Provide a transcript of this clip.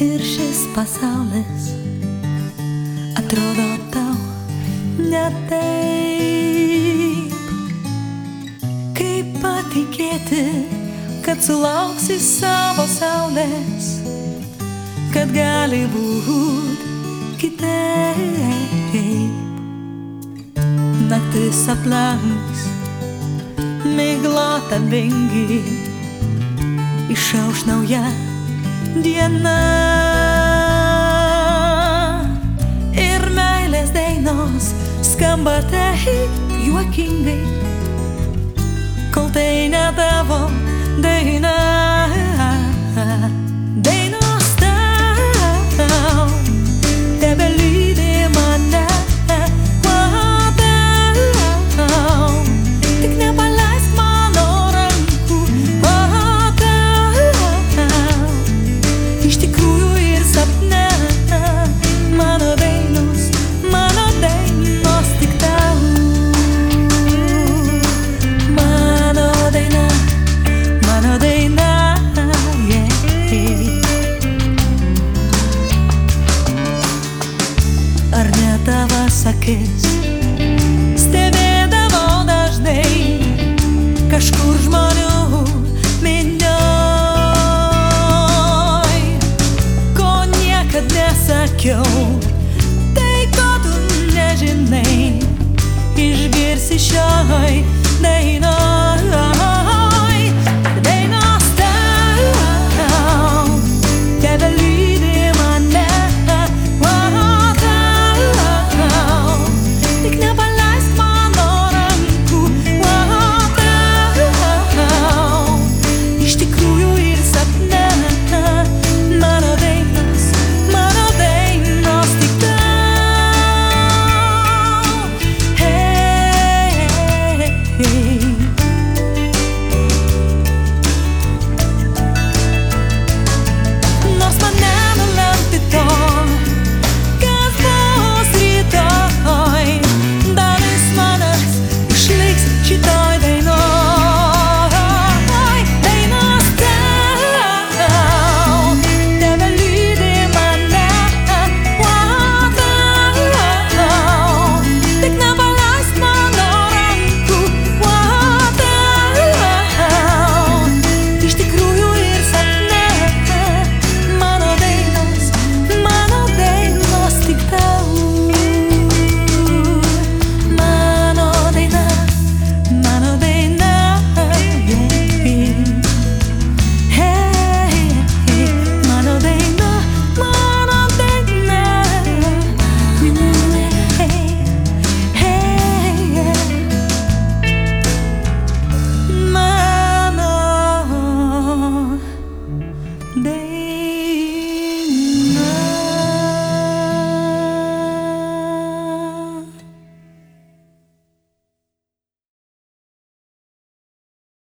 Ir šis pasaulis atrodo tau ne taip. Kaip patikėti, kad sulauksi savo saulės, kad gali būt kitaip. Naktis aplanks miglota vingi, išauš nauja diena. Ir meilės dainos skamba taip juokingai, kol tai ne tavo daina. Dainos tau tebelydi mane, matau, tik nepaleisk mano rankų, matau, iš tikrųjų ir sapne, mano dainos tik tau. Mano daina, yeah. Ar ne tavas akis stebėdavau dažnai kažkur žmonių minioj, ko niekad nesakiau, tai ko tu nežinai, išgirsi šioj dainoj.